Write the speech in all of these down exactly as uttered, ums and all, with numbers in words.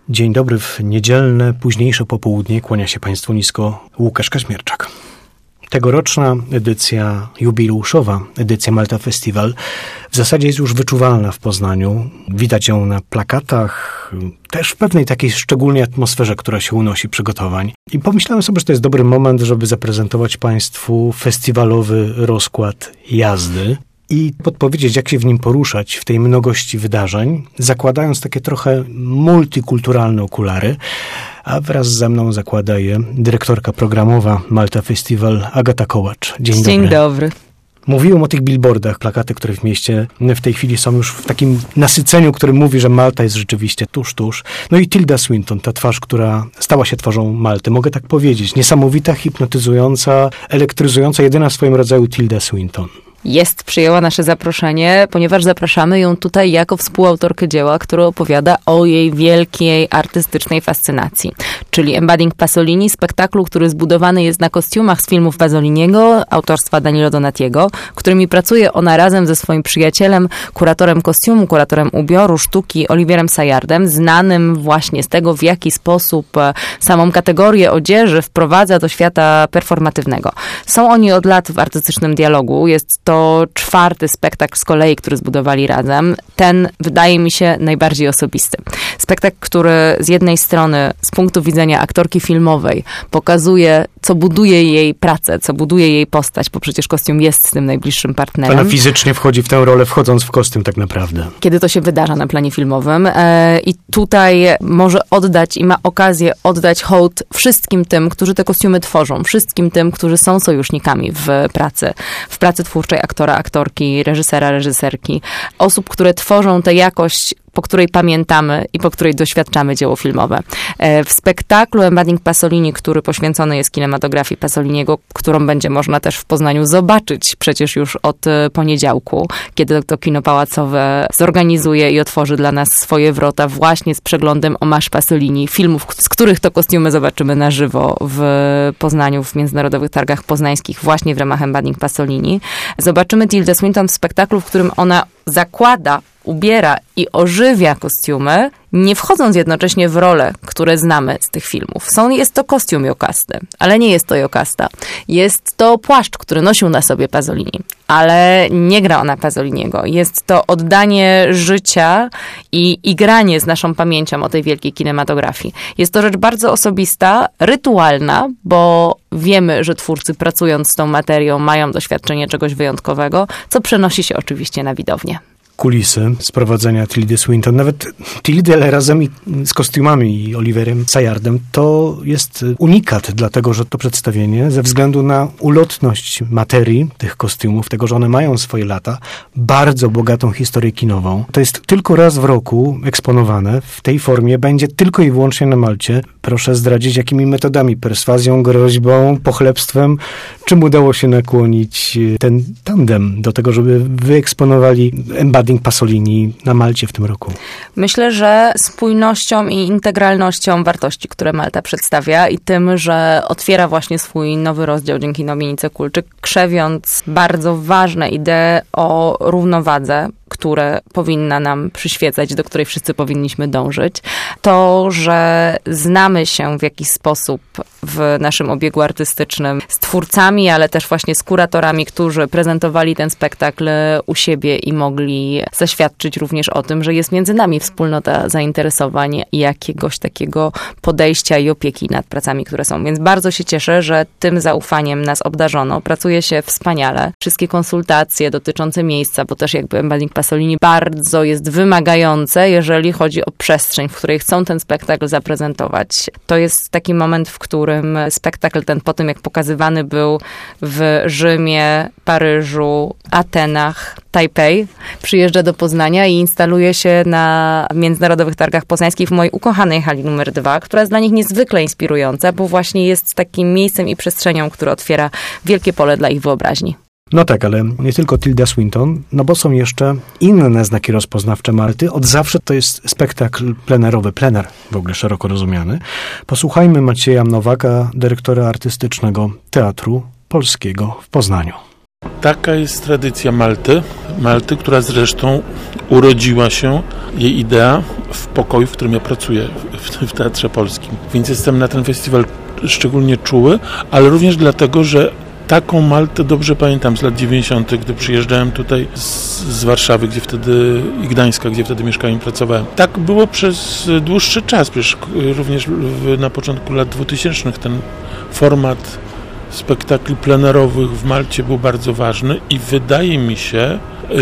Dzień dobry, w niedzielne, późniejsze popołudnie kłania się Państwu nisko Łukasz Kaźmierczak. Tegoroczna edycja jubileuszowa, edycja Malta Festival, w zasadzie jest już wyczuwalna w Poznaniu. Widać ją na plakatach, też w pewnej takiej szczególnej atmosferze, która się unosi przygotowań. I pomyślałem sobie, że to jest dobry moment, żeby zaprezentować Państwu festiwalowy rozkład jazdy i podpowiedzieć, jak się w nim poruszać w tej mnogości wydarzeń, zakładając takie trochę multikulturalne okulary, a wraz ze mną zakłada je dyrektorka programowa Malta Festival Agata Kołacz. Dzień dobry. Dzień dobry. Mówiłem o tych billboardach, plakaty, które w mieście w tej chwili są już w takim nasyceniu, który mówi, że Malta jest rzeczywiście tuż, tuż. No i Tilda Swinton, ta twarz, która stała się twarzą Malty, mogę tak powiedzieć. Niesamowita, hipnotyzująca, elektryzująca, jedyna w swoim rodzaju Tilda Swinton. Jest, przyjęła nasze zaproszenie, ponieważ zapraszamy ją tutaj jako współautorkę dzieła, które opowiada o jej wielkiej artystycznej fascynacji. Czyli Embadding Pasolini, spektaklu, który zbudowany jest na kostiumach z filmów Pasoliniego, autorstwa Danilo Donatiego, którymi pracuje ona razem ze swoim przyjacielem, kuratorem kostiumu, kuratorem ubioru, sztuki, Olivierem Sayardem, znanym właśnie z tego, w jaki sposób samą kategorię odzieży wprowadza do świata performatywnego. Są oni od lat w artystycznym dialogu, jest to To czwarty spektakl z kolei, który zbudowali razem. Ten wydaje mi się najbardziej osobisty. Spektakl, który z jednej strony z punktu widzenia aktorki filmowej pokazuje, co buduje jej pracę, co buduje jej postać, bo przecież kostium jest z tym najbliższym partnerem. Ona fizycznie wchodzi w tę rolę, wchodząc w kostium tak naprawdę. Kiedy to się wydarza na planie filmowym. I tutaj może oddać i ma okazję oddać hołd wszystkim tym, którzy te kostiumy tworzą. Wszystkim tym, którzy są sojusznikami w pracy. W pracy twórczej aktora, aktorki, reżysera, reżyserki. Osób, które tworzą tę jakość, po której pamiętamy i po której doświadczamy dzieło filmowe. W spektaklu Embadding Pasolini, który poświęcony jest kinematografii Pasoliniego, którą będzie można też w Poznaniu zobaczyć przecież już od poniedziałku, kiedy to kino pałacowe zorganizuje i otworzy dla nas swoje wrota właśnie z przeglądem Hommage Pasolini, filmów, z których to kostiumy zobaczymy na żywo w Poznaniu, w Międzynarodowych Targach Poznańskich, właśnie w ramach Embadding Pasolini. Zobaczymy Tildę Swinton w spektaklu, w którym ona zakłada, ubiera i ożywia kostiumy, nie wchodząc jednocześnie w role, które znamy z tych filmów. Są, jest to kostium Jocasty, ale nie jest to Jocasta. Jest to płaszcz, który nosił na sobie Pasolini, ale nie gra ona Pasoliniego. Jest to oddanie życia i, i granie z naszą pamięcią o tej wielkiej kinematografii. Jest to rzecz bardzo osobista, rytualna, bo wiemy, że twórcy pracując z tą materią mają doświadczenie czegoś wyjątkowego, co przenosi się oczywiście na widownię. Kulisy sprowadzenia Tildy Swinton, nawet Tildy, ale razem i z kostiumami i Oliverem Sayardem, to jest unikat, dlatego że to przedstawienie, ze względu na ulotność materii tych kostiumów, tego, że one mają swoje lata, bardzo bogatą historię kinową. To jest tylko raz w roku eksponowane w tej formie, będzie tylko i wyłącznie na Malcie. Proszę zdradzić, jakimi metodami, perswazją, groźbą, pochlebstwem, czym udało się nakłonić ten tandem do tego, żeby wyeksponowali Embadding Pasolini na Malcie w tym roku? Myślę, że spójnością i integralnością wartości, które Malta przedstawia i tym, że otwiera właśnie swój nowy rozdział dzięki Dominice Kulczyk, krzewiąc bardzo ważne idee o równowadze, które powinna nam przyświecać, do której wszyscy powinniśmy dążyć. To, że znamy się w jakiś sposób w naszym obiegu artystycznym z twórcami, ale też właśnie z kuratorami, którzy prezentowali ten spektakl u siebie i mogli zaświadczyć również o tym, że jest między nami wspólnota zainteresowań i jakiegoś takiego podejścia i opieki nad pracami, które są. Więc bardzo się cieszę, że tym zaufaniem nas obdarzono. Pracuje się wspaniale. Wszystkie konsultacje dotyczące miejsca, bo też jakby Embadding Pasolini bardzo jest wymagające, jeżeli chodzi o przestrzeń, w której chcą ten spektakl zaprezentować. To jest taki moment, w którym spektakl ten po tym, jak pokazywany był w Rzymie, Paryżu, Atenach, Tajpej, przyjeżdża do Poznania i instaluje się na Międzynarodowych Targach Poznańskich w mojej ukochanej hali numer dwa, która jest dla nich niezwykle inspirująca, bo właśnie jest takim miejscem i przestrzenią, które otwiera wielkie pole dla ich wyobraźni. No tak, ale nie tylko Tilda Swinton, no bo są jeszcze inne znaki rozpoznawcze Malty. Od zawsze to jest spektakl plenerowy, plener w ogóle szeroko rozumiany. Posłuchajmy Macieja Nowaka, dyrektora artystycznego Teatru Polskiego w Poznaniu. Taka jest tradycja Malty. Malty, która zresztą urodziła się, jej idea, w pokoju, w którym ja pracuję, w, w Teatrze Polskim. Więc jestem na ten festiwal szczególnie czuły, ale również dlatego, że taką Maltę dobrze pamiętam z lat dziewięćdziesiątych, gdy przyjeżdżałem tutaj z, z Warszawy, gdzie wtedy, i Gdańska, gdzie wtedy mieszkałem i pracowałem. Tak było przez dłuższy czas, przecież również w, na początku lat dwutysięcznych ten format spektakli plenerowych w Malcie był bardzo ważny i wydaje mi się,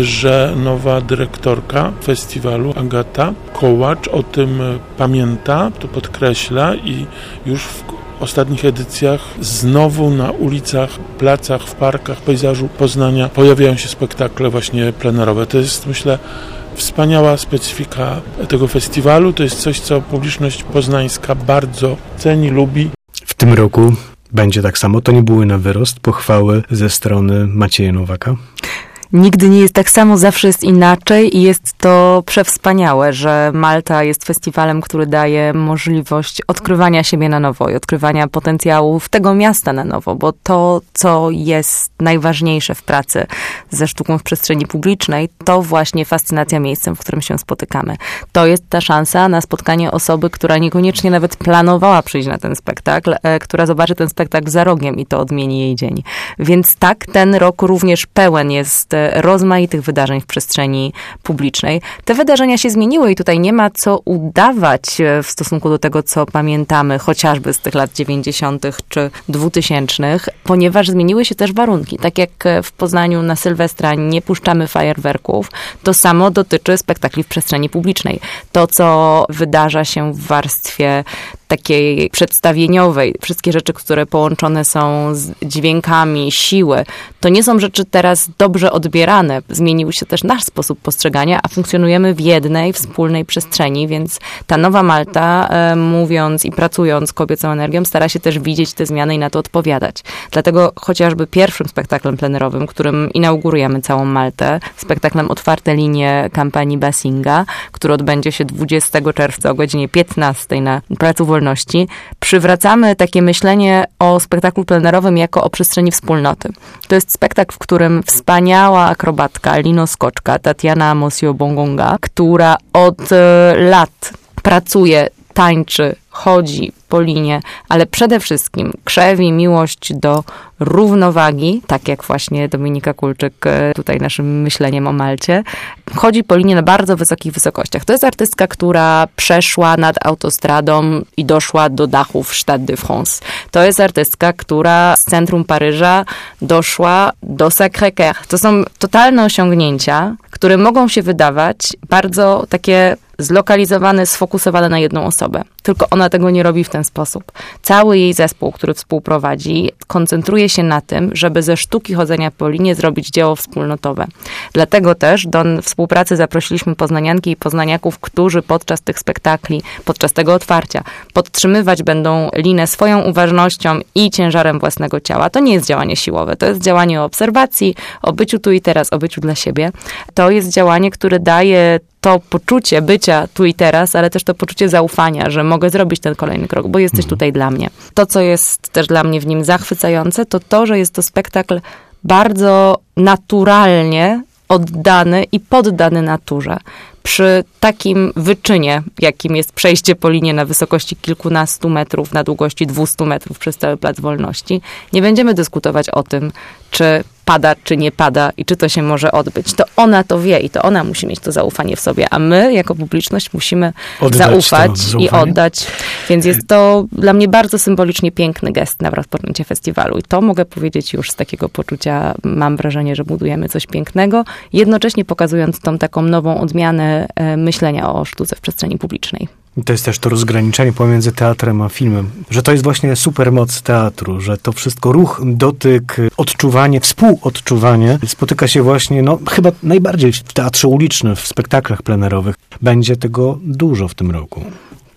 że nowa dyrektorka festiwalu, Agata Kołacz, o tym pamięta, to podkreśla i już w ostatnich edycjach znowu na ulicach, placach, w parkach, pejzażu Poznania pojawiają się spektakle właśnie plenerowe. To jest, myślę, wspaniała specyfika tego festiwalu. To jest coś, co publiczność poznańska bardzo ceni, lubi. W tym roku będzie tak samo. To nie były na wyrost pochwały ze strony Macieja Nowaka. Nigdy nie jest tak samo, zawsze jest inaczej i jest to przewspaniałe, że Malta jest festiwalem, który daje możliwość odkrywania siebie na nowo i odkrywania potencjałów tego miasta na nowo, bo to, co jest najważniejsze w pracy ze sztuką w przestrzeni publicznej, to właśnie fascynacja miejscem, w którym się spotykamy. To jest ta szansa na spotkanie osoby, która niekoniecznie nawet planowała przyjść na ten spektakl, która zobaczy ten spektakl za rogiem i to odmieni jej dzień. Więc tak, ten rok również pełen jest rozmaitych wydarzeń w przestrzeni publicznej. Te wydarzenia się zmieniły i tutaj nie ma co udawać w stosunku do tego, co pamiętamy chociażby z tych lat dziewięćdziesiątych czy dwutysięcznych, ponieważ zmieniły się też warunki. Tak jak w Poznaniu na Sylwestra nie puszczamy fajerwerków, to samo dotyczy spektakli w przestrzeni publicznej. To, co wydarza się w warstwie takiej przedstawieniowej, wszystkie rzeczy, które połączone są z dźwiękami, siły, to nie są rzeczy teraz dobrze odbierane. Zmienił się też nasz sposób postrzegania, a funkcjonujemy w jednej, wspólnej przestrzeni, więc ta nowa Malta, e, mówiąc i pracując kobiecą energią, stara się też widzieć te zmiany i na to odpowiadać. Dlatego chociażby pierwszym spektaklem plenerowym, którym inaugurujemy całą Maltę, spektaklem Otwarte linie kampanii Basinga, który odbędzie się dwudziestego czerwca o godzinie piętnastej na Placu Wolności, przywracamy takie myślenie o spektaklu plenerowym jako o przestrzeni wspólnoty. To jest spektakl, w którym wspaniała akrobatka, linoskoczka Tatiana Mosio-Bongonga, która od e, lat pracuje, tańczy, chodzi po linie, ale przede wszystkim krzewi miłość do równowagi, tak jak właśnie Dominika Kulczyk tutaj naszym myśleniem o Malcie. Chodzi po linie na bardzo wysokich wysokościach. To jest artystka, która przeszła nad autostradą i doszła do dachów Stade de France. To jest artystka, która z centrum Paryża doszła do Sacré-Cœur. To są totalne osiągnięcia, które mogą się wydawać bardzo takie zlokalizowane, sfokusowane na jedną osobę. Tylko ona tego nie robi w ten sposób. Cały jej zespół, który współprowadzi, koncentruje się na tym, żeby ze sztuki chodzenia po linie zrobić dzieło wspólnotowe. Dlatego też do współpracy zaprosiliśmy poznanianki i poznaniaków, którzy podczas tych spektakli, podczas tego otwarcia podtrzymywać będą linę swoją uważnością i ciężarem własnego ciała. To nie jest działanie siłowe, to jest działanie o obserwacji, o byciu tu i teraz, o byciu dla siebie. To jest działanie, które daje to poczucie bycia tu i teraz, ale też to poczucie zaufania, że mogę zrobić ten kolejny krok, bo jesteś tutaj dla mnie. To, co jest też dla mnie w nim zachwycające, to to, że jest to spektakl bardzo naturalnie oddany i poddany naturze. Przy takim wyczynie, jakim jest przejście po linie na wysokości kilkunastu metrów, na długości dwustu metrów przez cały Plac Wolności, nie będziemy dyskutować o tym, czy pada, czy nie pada i czy to się może odbyć. To ona to wie i to ona musi mieć to zaufanie w sobie, a my jako publiczność musimy oddać zaufać i oddać. Więc jest to dla mnie bardzo symbolicznie piękny gest na rozpoczęcie festiwalu i to mogę powiedzieć już z takiego poczucia, mam wrażenie, że budujemy coś pięknego, jednocześnie pokazując tą taką nową odmianę myślenia o sztuce w przestrzeni publicznej. I to jest też to rozgraniczenie pomiędzy teatrem a filmem, że to jest właśnie supermoc teatru, że to wszystko, ruch, dotyk, odczuwanie, współodczuwanie spotyka się właśnie, no chyba najbardziej w teatrze ulicznym, w spektaklach plenerowych. Będzie tego dużo w tym roku.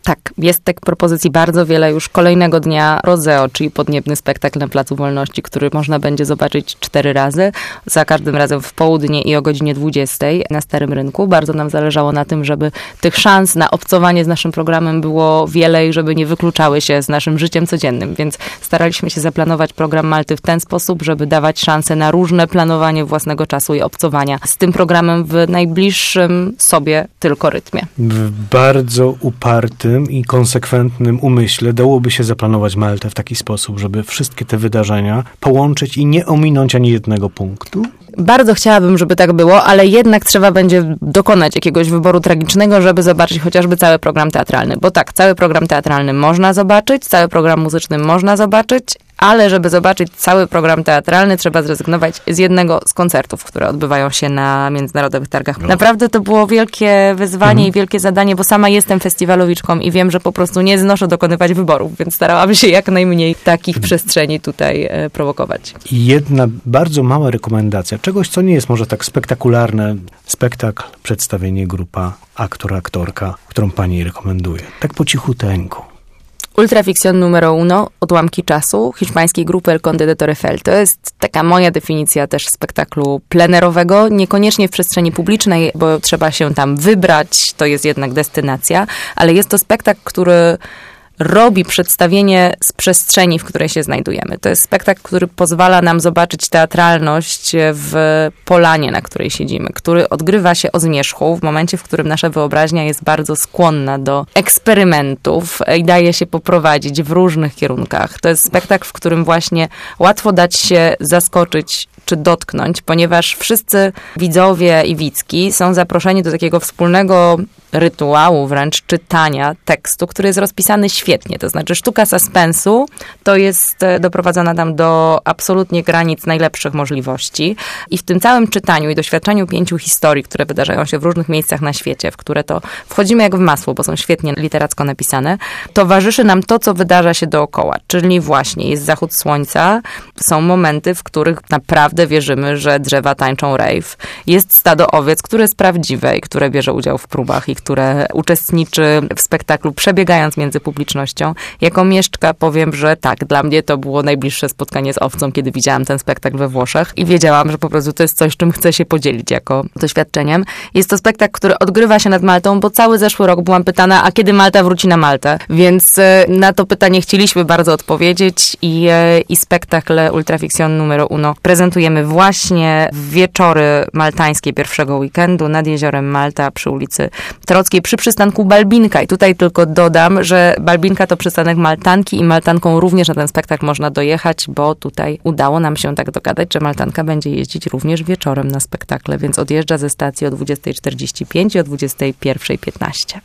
Tak, jest tych propozycji bardzo wiele. Już kolejnego dnia Rozeo, czyli podniebny spektakl na Placu Wolności, który można będzie zobaczyć cztery razy. Za każdym razem w południe i o godzinie dwudziestej na Starym Rynku. Bardzo nam zależało na tym, żeby tych szans na obcowanie z naszym programem było wiele i żeby nie wykluczały się z naszym życiem codziennym. Więc staraliśmy się zaplanować program Malty w ten sposób, żeby dawać szansę na różne planowanie własnego czasu i obcowania z tym programem w najbliższym sobie tylko rytmie. W bardzo upartym i konsekwentnym umyśle dałoby się zaplanować Maltę w taki sposób, żeby wszystkie te wydarzenia połączyć i nie ominąć ani jednego punktu? Bardzo chciałabym, żeby tak było, ale jednak trzeba będzie dokonać jakiegoś wyboru tragicznego, żeby zobaczyć chociażby cały program teatralny. Bo tak, cały program teatralny można zobaczyć, cały program muzyczny można zobaczyć, ale żeby zobaczyć cały program teatralny, trzeba zrezygnować z jednego z koncertów, które odbywają się na Międzynarodowych Targach. No. Naprawdę to było wielkie wyzwanie mhm. i wielkie zadanie, bo sama jestem festiwalowiczką i wiem, że po prostu nie znoszę dokonywać wyborów, więc starałam się jak najmniej takich przestrzeni tutaj e, prowokować. I jedna bardzo mała rekomendacja, czegoś, co nie jest może tak spektakularne. Spektakl, przedstawienie, grupa, aktor, aktorka, którą pani rekomenduje. Tak po cichuteńku. Ultraficción numero uno, Odłamki czasu, hiszpańskiej grupy El Conde de Torrefell. To jest taka moja definicja też spektaklu plenerowego, niekoniecznie w przestrzeni publicznej, bo trzeba się tam wybrać, to jest jednak destynacja, ale jest to spektakl, który robi przedstawienie z przestrzeni, w której się znajdujemy. To jest spektakl, który pozwala nam zobaczyć teatralność w polanie, na której siedzimy, który odgrywa się o zmierzchu w momencie, w którym nasza wyobraźnia jest bardzo skłonna do eksperymentów i daje się poprowadzić w różnych kierunkach. To jest spektakl, w którym właśnie łatwo dać się zaskoczyć czy dotknąć, ponieważ wszyscy widzowie i widzki są zaproszeni do takiego wspólnego rytuału, wręcz czytania tekstu, który jest rozpisany świetnie. To znaczy sztuka suspensu to jest doprowadzona tam do absolutnie granic najlepszych możliwości. I w tym całym czytaniu i doświadczeniu pięciu historii, które wydarzają się w różnych miejscach na świecie, w które to wchodzimy jak w masło, bo są świetnie literacko napisane, towarzyszy nam to, co wydarza się dookoła. Czyli właśnie jest zachód słońca, są momenty, w których naprawdę wierzymy, że drzewa tańczą rave. Jest stado owiec, które jest prawdziwe i które bierze udział w próbach i które uczestniczy w spektaklu, przebiegając między publicznością. Jako mieszczka powiem, że tak, dla mnie to było najbliższe spotkanie z owcą, kiedy widziałam ten spektakl we Włoszech i wiedziałam, że po prostu to jest coś, czym chcę się podzielić jako doświadczeniem. Jest to spektakl, który odgrywa się nad Maltą, bo cały zeszły rok byłam pytana, a kiedy Malta wróci na Maltę? Więc na to pytanie chcieliśmy bardzo odpowiedzieć i, i spektakl Ultraficción numero uno prezentujemy właśnie w wieczory maltańskie pierwszego weekendu nad jeziorem Malta przy ulicy Trockiej, przy przystanku Balbinka. I tutaj tylko dodam, że Balbinka to przystanek Maltanki i Maltanką również na ten spektakl można dojechać, bo tutaj udało nam się tak dogadać, że Maltanka będzie jeździć również wieczorem na spektakle, więc odjeżdża ze stacji o dwudziestej czterdzieści pięć i o dwudziestej pierwszej piętnaście.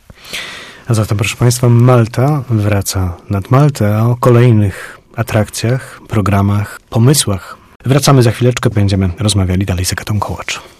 A zatem, proszę Państwa, Malta wraca nad Maltę, a o kolejnych atrakcjach, programach, pomysłach wracamy za chwileczkę, będziemy rozmawiali dalej z Agatą Kołacz.